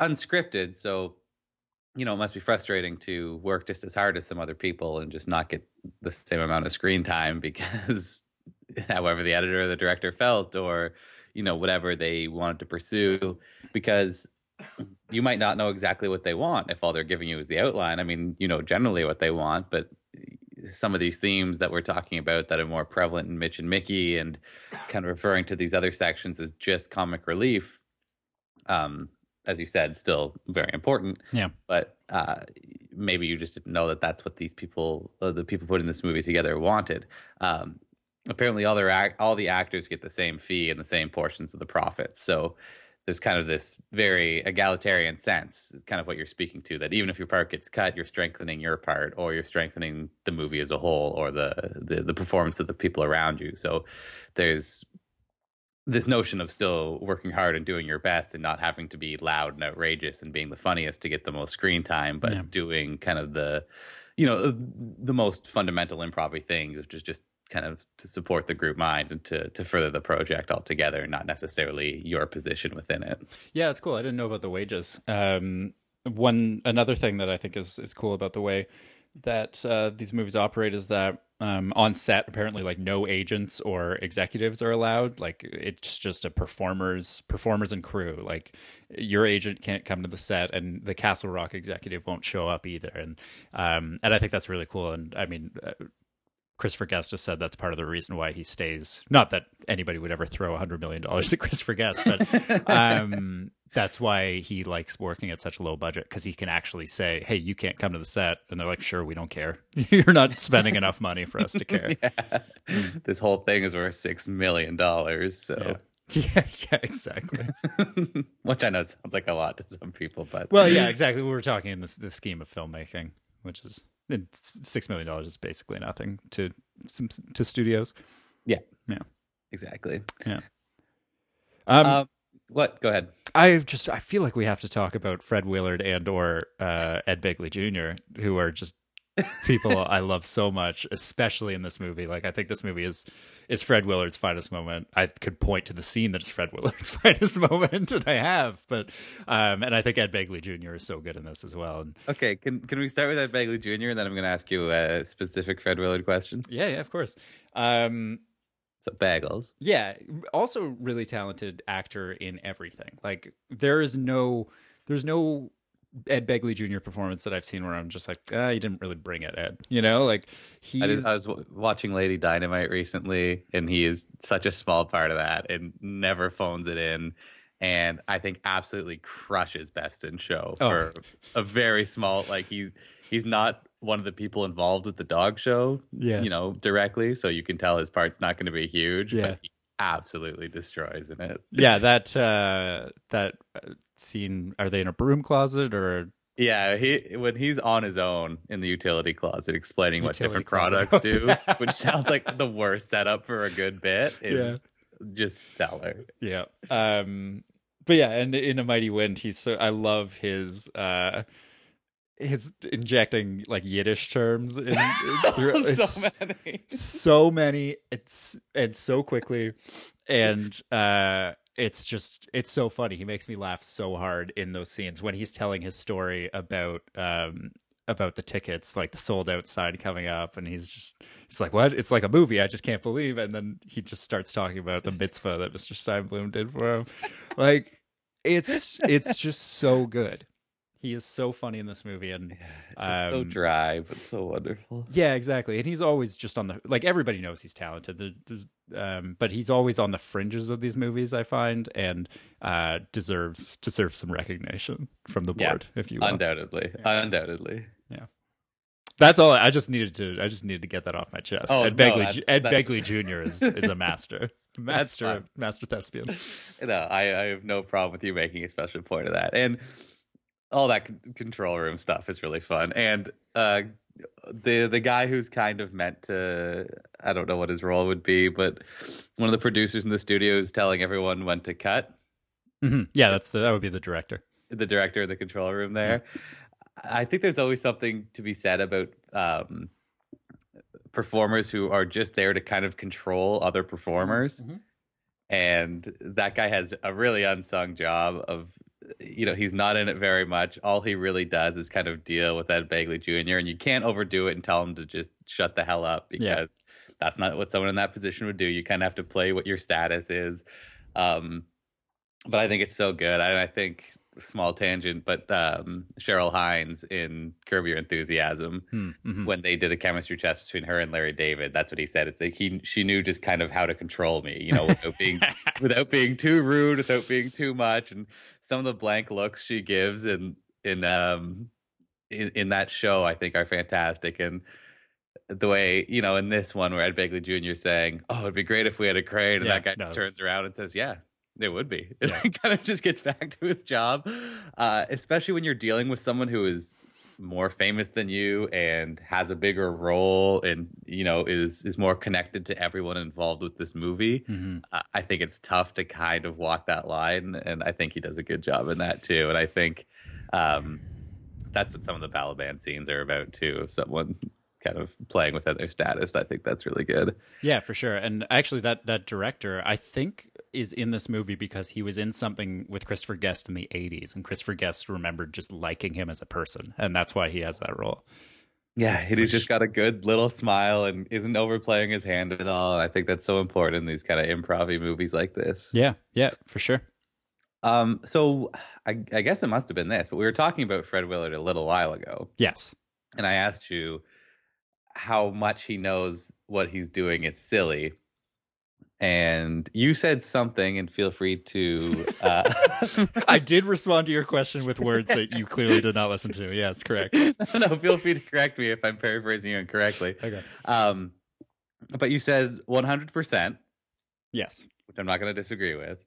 unscripted, so it must be frustrating to work just as hard as some other people and just not get the same amount of screen time because however the editor or the director felt, or whatever they wanted to pursue, because you might not know exactly what they want if all they're giving you is the outline. I mean, generally what they want, but some of these themes that we're talking about that are more prevalent in Mitch and Mickey and kind of referring to these other sections as just comic relief, as you said, still very important. Yeah. But maybe you just didn't know that that's what these people, the people putting this movie together, wanted. Apparently, all the actors get the same fee and the same portions of the profits. So there's kind of this very egalitarian sense, kind of what you're speaking to, that even if your part gets cut, you're strengthening your part, or you're strengthening the movie as a whole, or the performance of the people around you. So there's this notion of still working hard and doing your best and not having to be loud and outrageous and being the funniest to get the most screen time, but doing kind of the most fundamental improv-y things, which is just kind of to support the group mind and to further the project altogether, not necessarily your position within it. Yeah, it's cool. I didn't know about the wages. Another thing that I think is cool about the way that these movies operate is that on set, apparently, like, no agents or executives are allowed. Like, it's just a performers and crew. Like, your agent can't come to the set, and the Castle Rock executive won't show up either. And I think that's really cool. And I mean, Christopher Guest has said that's part of the reason why he stays. Not that anybody would ever throw $100 million at Christopher Guest, but that's why he likes working at such a low budget, because he can actually say, hey, you can't come to the set. And they're like, sure, we don't care. You're not spending enough money for us to care. Yeah. This whole thing is worth $6 million. So. Yeah, exactly. Which I know sounds like a lot to some people, but. Well, yeah, exactly. We were talking in the scheme of filmmaking, which is $6 million is basically nothing to studios. Yeah. Yeah. Exactly. Yeah. What? Go ahead. I feel like we have to talk about Fred Willard and or Ed Begley Jr., who are just people I love so much, especially in this movie. Like, I think this movie is Fred Willard's finest moment. I could point to the scene that is Fred Willard's finest moment, and I have. But and I think Ed Begley Jr. is so good in this as well. And, okay, can we start with Ed Begley Jr. and then I'm going to ask you a specific Fred Willard question? Yeah, of course. So Bagels. Yeah, also really talented actor in everything. Like, there's no Ed Begley Jr. performance that I've seen where I'm just like, you didn't really bring it, Ed. Like, I was watching Lady Dynamite recently, and he is such a small part of that and never phones it in. And I think absolutely crushes Best in Show for a very small, like, he's not one of the people involved with the dog show, directly. So you can tell his part's not going to be huge, but he absolutely destroys in it. Yeah, that scene, are they in a broom closet or? Yeah, when he's on his own in the utility closet explaining what different products do, which sounds like the worst setup for a good bit, is just stellar. Yeah. But yeah, and in A Mighty Wind, I love his injecting like Yiddish terms in so many, and so quickly, and it's so funny. He makes me laugh so hard in those scenes when he's telling his story about the tickets, like the sold out sign coming up, and he's like, what? It's like a movie. I just can't believe. And then he just starts talking about the mitzvah that Mr. Steinblum did for him. Like, it's just so good. He is so funny in this movie, and it's so dry but so wonderful. Yeah, exactly. And he's always just on the, like, everybody knows he's talented, but he's always on the fringes of these movies, I find, and deserves some recognition from the board, if you will. Undoubtedly. Yeah. That's all. I just needed to get that off my chest. Ed Begley Jr. is a master thespian. I have no problem with you making a special point of that, and all that control room stuff is really fun. And the guy who's kind of meant to, I don't know what his role would be, but one of the producers in the studio is telling everyone when to cut. Mm-hmm. Yeah, that would be the director. The director of the control room there. Mm-hmm. I think there's always something to be said about performers who are just there to kind of control other performers. Mm-hmm. And that guy has a really unsung job of, he's not in it very much. All he really does is kind of deal with Ed Begley Jr. And you can't overdo it and tell him to just shut the hell up, because that's not what someone in that position would do. You kind of have to play what your status is. But I think it's so good. I think, small tangent, but Cheryl Hines in Curb Your Enthusiasm, when they did a chemistry test between her and Larry David, that's what he said. It's like she knew just kind of how to control me, without being too rude, without being too much. And some of the blank looks she gives in that show, I think, are fantastic. And the way, in this one where Ed Begley Jr. is saying, "Oh, it'd be great if we had a crane," and that guy just turns around and says, "Yeah, it would be." Yeah. It kind of just gets back to his job, especially when you're dealing with someone who is more famous than you and has a bigger role and, is more connected to everyone involved with this movie. I think it's tough to kind of walk that line, and I think he does a good job in that too. And I think that's what some of the Balaban scenes are about too, of someone kind of playing within their status. I think that's really good. Yeah, for sure. And actually that director, I think, is in this movie because he was in something with Christopher Guest in the 80s, and Christopher Guest remembered just liking him as a person, and that's why he has that role. Yeah, he's just got a good little smile and isn't overplaying his hand at all. I think that's so important in these kind of improv-y movies like this. Yeah, for sure. So I guess it must have been this, but we were talking about Fred Willard a little while ago. Yes. And I asked you how much he knows what he's doing is silly. And you said something, and feel free to... I did respond to your question with words that you clearly did not listen to. Yes, correct. No, feel free to correct me if I'm paraphrasing you incorrectly. Okay. But you said 100%. Yes. Which I'm not going to disagree with.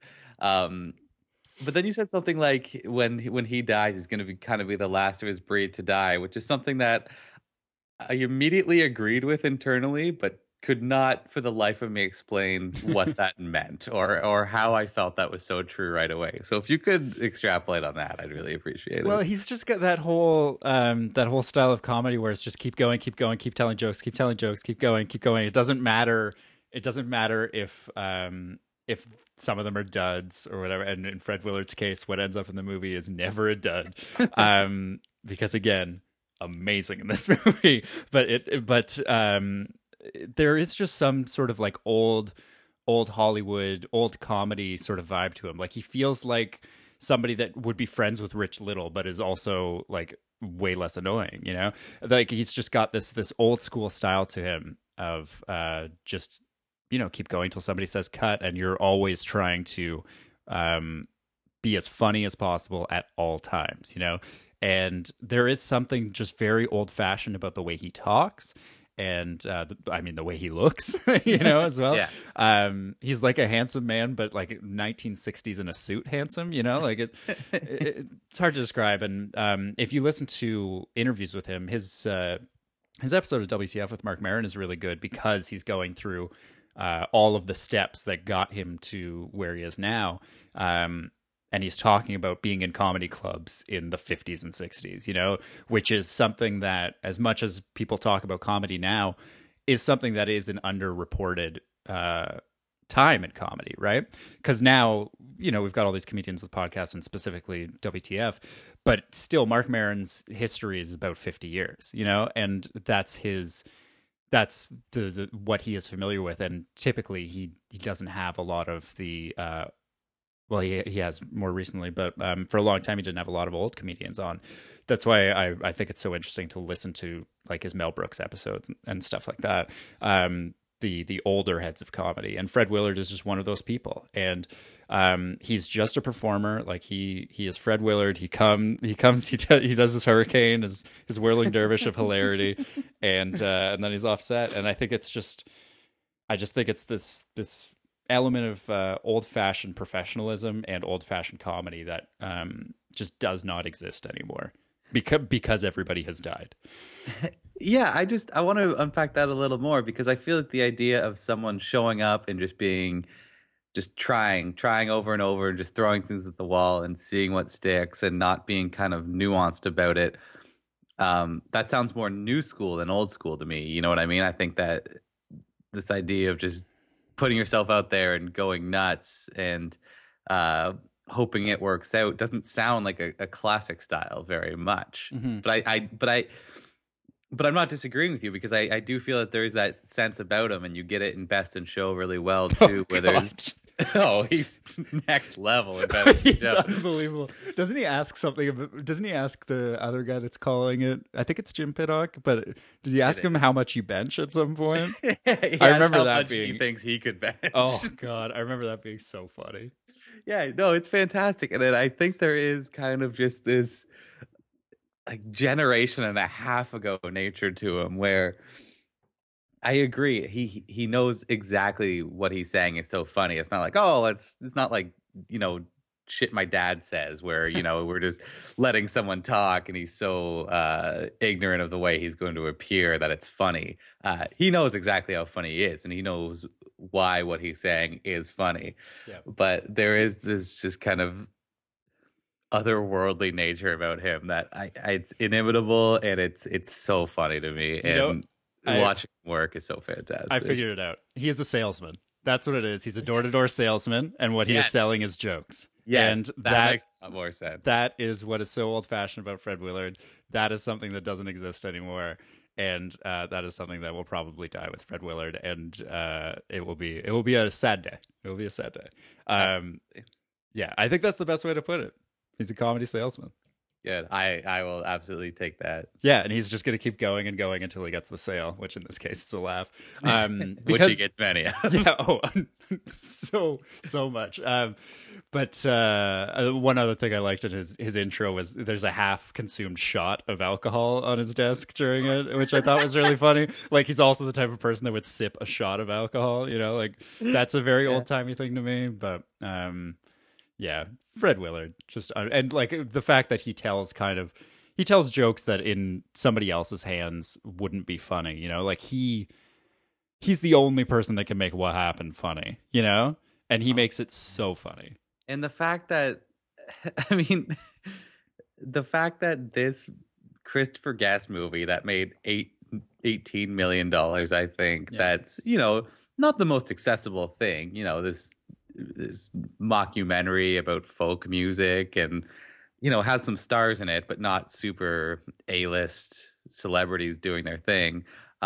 But then you said something like, when he dies, he's going to be kind of be the last of his breed to die, which is something that I immediately agreed with internally, but could not for the life of me explain what that meant or how I felt that was so true right away. So if you could extrapolate on that, I'd really appreciate it. Well, he's just got that whole style of comedy where it's just keep going, keep telling jokes, keep going, keep going. It doesn't matter if some of them are duds or whatever. And in Fred Willard's case, what ends up in the movie is never a dud. Because again, amazing in this movie, but there is just some sort of like old Hollywood, old comedy sort of vibe to him. Like he feels like somebody that would be friends with Rich Little, but is also like way less annoying, like he's just got this old school style to him of just, keep going till somebody says cut. And you're always trying to be as funny as possible at all times, And there is something just very old-fashioned about the way he talks, and the way he looks, as well. Yeah. He's like a handsome man, but like 1960s in a suit handsome, like it's hard to describe. And if you listen to interviews with him, his episode of WTF with Marc Maron is really good because he's going through all of the steps that got him to where he is now. And he's talking about being in comedy clubs in the 50s and 60s, which is something that, as much as people talk about comedy now, is something that is an underreported time in comedy, right? Because now, we've got all these comedians with podcasts and specifically WTF, but still Marc Maron's history is about 50 years, and that's the what he is familiar with. And typically he doesn't have a lot of the... Well, he has more recently, but for a long time he didn't have a lot of old comedians on. That's why I think it's so interesting to listen to like his Mel Brooks episodes and stuff like that. The older heads of comedy, and Fred Willard is just one of those people. And he's just a performer. Like he is Fred Willard. He does his hurricane, his whirling dervish of hilarity, and then he's offset. And I think it's just this element of old-fashioned professionalism and old-fashioned comedy that just does not exist anymore because everybody has died. Yeah, I want to unpack that a little more, because I feel like the idea of someone showing up and just trying over and over and just throwing things at the wall and seeing what sticks and not being kind of nuanced about it, that sounds more new school than old school to me. You know what I mean? I think that this idea of just putting yourself out there and going nuts and hoping it works out doesn't sound like a classic style very much. Mm-hmm. But I'm not disagreeing with you, because I do feel that there is that sense about him, and you get it in Best in Show really well Oh, too, where God. there's oh, he's next level in Best in He's Show. unbelievable. Doesn't he ask something? Doesn't he ask the other guy that's calling it? I think it's Jim Pittock. But does he ask him how much you bench at some point? He I asks remember how that much being. he thinks he could bench. Oh God, I remember that being so funny. Yeah, no, it's fantastic. And then I think there is kind of just this like generation and a half ago nature to him, where I agree. He knows exactly what he's saying is so funny. It's not like, oh, it's not like, shit my dad says, where, we're just letting someone talk and he's so ignorant of the way he's going to appear that it's funny. He knows exactly how funny he is, and he knows why what he's saying is funny. Yeah. But there is this just kind of otherworldly nature about him that it's inimitable, and it's so funny to me. And watching him work is so fantastic. I figured it out. He is a salesman. That's what it is. He's a door-to-door salesman, and what he is selling is jokes. Yes, and that makes a lot more sense. That is what is so old-fashioned about Fred Willard. That is something that doesn't exist anymore, and that is something that will probably die with Fred Willard. And it will be a sad day. It will be a sad day. Yeah, I think that's the best way to put it. He's a comedy salesman. Good. I will absolutely take that. Yeah, and he's just going to keep going and going until he gets the sale, which in this case is a laugh. Which he gets many of. Yeah, so much. But one other thing I liked in his intro was there's a half-consumed shot of alcohol on his desk during it, which I thought was really funny. Like, he's also the type of person that would sip a shot of alcohol, like that's a very old-timey thing to me, but yeah, Fred Willard, just and like the fact that he tells jokes that in somebody else's hands wouldn't be funny, like he's the only person that can make What Happened funny, and he makes it so funny. And the fact that, I mean, the fact that this Christopher Guest movie that made $18 million, I think that's, not the most accessible thing, this mockumentary about folk music, and has some stars in it, but not super A-list celebrities doing their thing.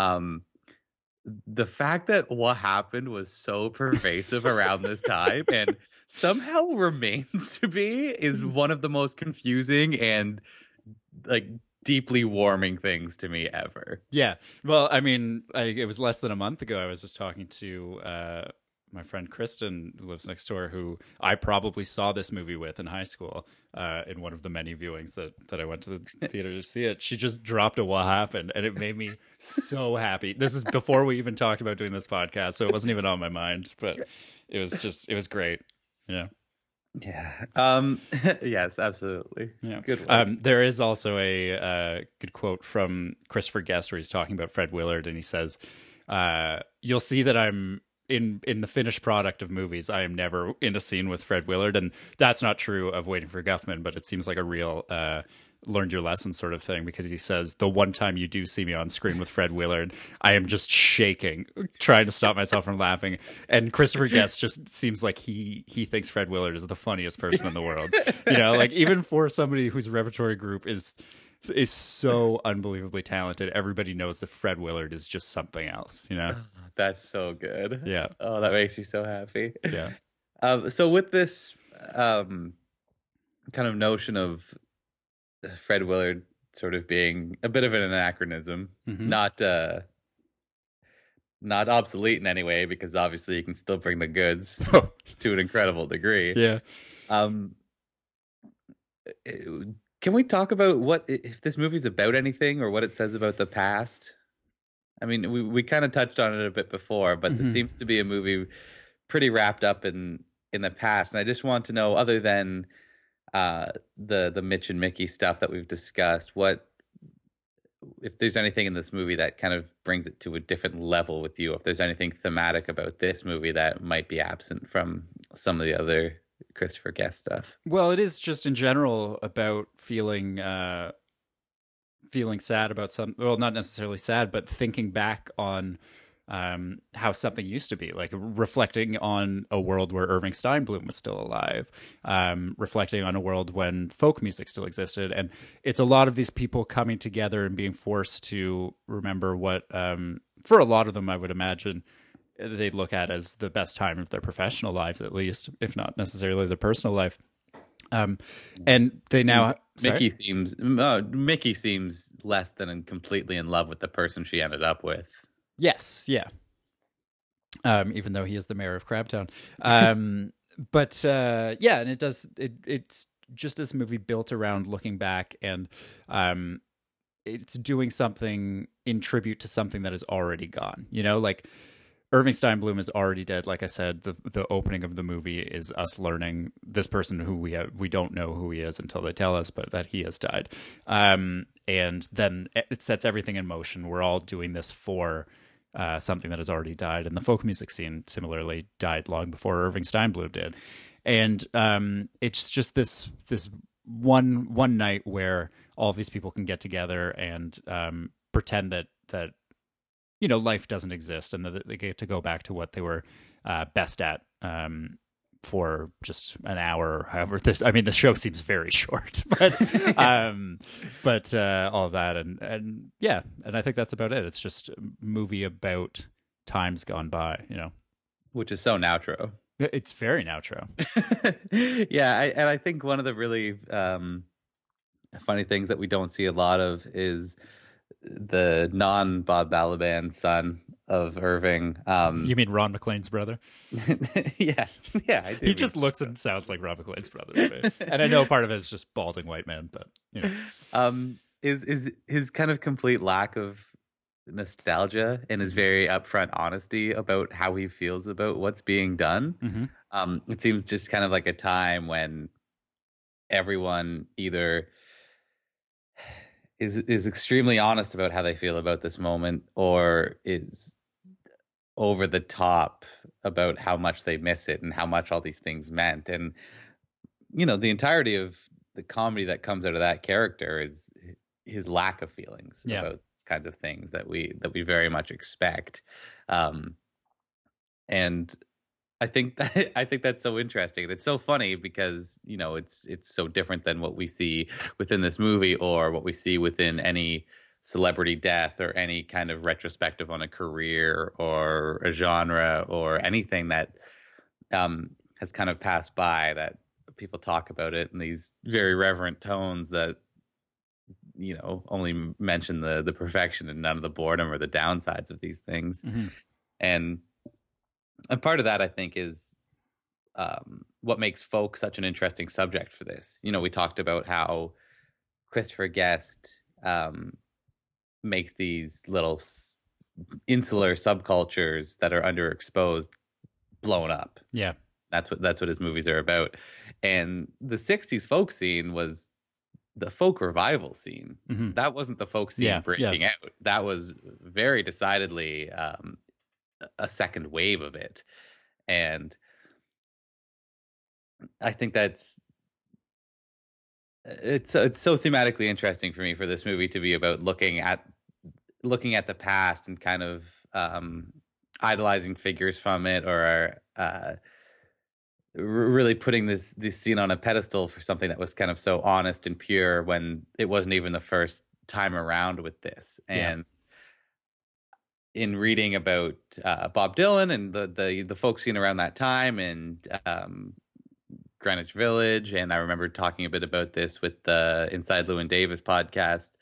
The fact that What Happened was so pervasive around this time and somehow remains to be is one of the most confusing and like deeply warming things to me ever. Yeah, well, I mean, it was less than a month ago. I was just talking to my friend Kristen, who lives next door, who I probably saw this movie with in high school in one of the many viewings that I went to the theater to see it. She just dropped a What Happened, and it made me so happy. This is before we even talked about doing this podcast, so it wasn't even on my mind, but it was great. Yeah. Yes, absolutely. Yeah. Good one. There is also a good quote from Christopher Guest where he's talking about Fred Willard, and he says, you'll see that I'm in the finished product of movies, I am never in a scene with Fred Willard. And that's not true of Waiting for Guffman, but it seems like a real learned your lesson sort of thing, because he says, the one time you do see me on screen with Fred Willard, I am just shaking, trying to stop myself from laughing. And Christopher Guest just seems like he thinks Fred Willard is the funniest person in the world. Like even for somebody whose repertory group is so unbelievably talented, everybody knows that Fred Willard is just something else, That's so good. Yeah. Oh, that makes me so happy. Yeah. So with this kind of notion of Fred Willard sort of being a bit of an anachronism, not obsolete in any way, because obviously you can still bring the goods to an incredible degree. Yeah. Can we talk about what if this movie's about anything, or what it says about the past? I mean, we kind of touched on it a bit before, but this seems to be a movie pretty wrapped up in the past. And I just want to know, other than the Mitch and Mickey stuff that we've discussed, if there's anything in this movie that kind of brings it to a different level with you, if there's anything thematic about this movie that might be absent from some of the other Christopher Guest stuff. Well, it is just in general about feeling sad about some, well, not necessarily sad, but thinking back on how something used to be, like reflecting on a world where Irving Steinbloom was still alive, reflecting on a world when folk music still existed. And it's a lot of these people coming together and being forced to remember what, for a lot of them, I would imagine, they'd look at as the best time of their professional lives, at least, if not necessarily their personal life. And they now Mickey seems less than completely in love with the person she ended up with. Yes, yeah. Even though he is the mayor of Crabtown. But yeah, and it's just this movie built around looking back, and it's doing something in tribute to something that is already gone. You know, like Irving Steinbloom is already dead. Like I said, the opening of the movie is us learning this person who we don't know who he is until they tell us, but that he has died. And then it sets everything in motion. We're all doing this for something that has already died, and the folk music scene similarly died long before Irving Steinbloom did. And it's just this one night where all of these people can get together and pretend that you know, life doesn't exist, and that they get to go back to what they were best at for just an hour. However, the show seems very short, but all of that, and yeah, and I think that's about it. It's just a movie about times gone by, you know, which is so Nitro. It's very Nitro. Yeah, and I think one of the really funny things that we don't see a lot of is the non-Bob Balaban son of Irving. You mean Ron McClane's brother? yeah, I do. He just looks and sounds like Ron McClane's brother. And I know part of it is just balding white man, but you know. Is his kind of complete lack of nostalgia and his very upfront honesty about how he feels about what's being done. Mm-hmm. It seems just kind of like a time when everyone either is extremely honest about how they feel about this moment, or is over the top about how much they miss it and how much all these things meant. And you know, the entirety of the comedy that comes out of that character is his lack of feelings about these kinds of things that we very much expect. And I think that's so interesting. And it's so funny because, you know, it's so different than what we see within this movie or what we see within any celebrity death or any kind of retrospective on a career or a genre or anything that has kind of passed by, that people talk about it in these very reverent tones that, you know, only mention the perfection and none of the boredom or the downsides of these things. Mm-hmm. And part of that, I think, is what makes folk such an interesting subject for this. You know, we talked about how Christopher Guest makes these little insular subcultures that are underexposed blown up. Yeah, that's what his movies are about. And the '60s folk scene was the folk revival scene. Mm-hmm. That wasn't the folk scene breaking out. That was very decidedly a second wave of it. And I think it's so thematically interesting for me for this movie to be about looking at the past and kind of idolizing figures from it, or really putting this scene on a pedestal for something that was kind of so honest and pure when it wasn't even the first time around with this. And in reading about Bob Dylan and the folk scene around that time and Greenwich Village, and I remember talking a bit about this with the Inside Llewyn Davis podcast.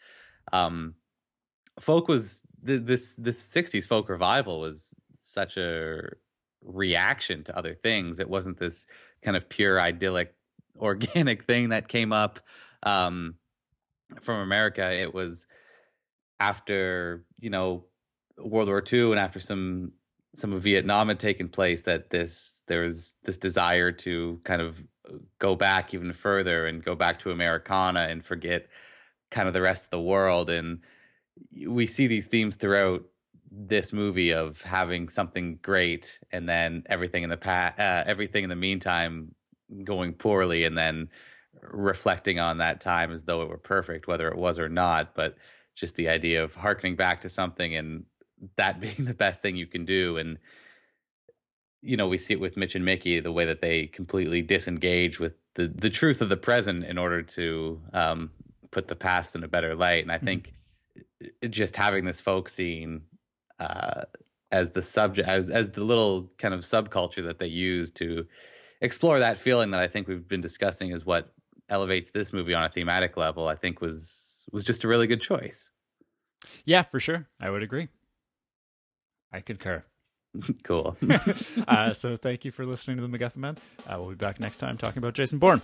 Folk was this '60s folk revival was such a reaction to other things. It wasn't this kind of pure, idyllic, organic thing that came up from America. It was after, you know, World War II and after some of Vietnam had taken place that there was this desire to kind of go back even further and go back to Americana and forget kind of the rest of the world. And we see these themes throughout this movie of having something great and then everything in the meantime going poorly, and then reflecting on that time as though it were perfect, whether it was or not. But just the idea of harkening back to something and that being the best thing you can do. And we see it with Mitch and Mickey, the way that they completely disengage with the truth of the present in order to put the past in a better light. And I think just having this folk scene as the subject, as the little kind of subculture that they use to explore that feeling that I think we've been discussing is what elevates this movie on a thematic level, I think was just a really good choice. Yeah, for sure. I would agree. I concur. Cool. So thank you for listening to the MacGuffin Men. We'll be back next time talking about Jason Bourne.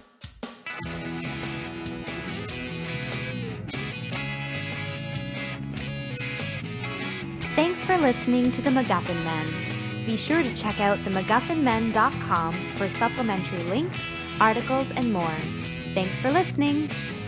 Thanks for listening to the MacGuffin Men. Be sure to check out themacguffinmen.com for supplementary links, articles, and more. Thanks for listening.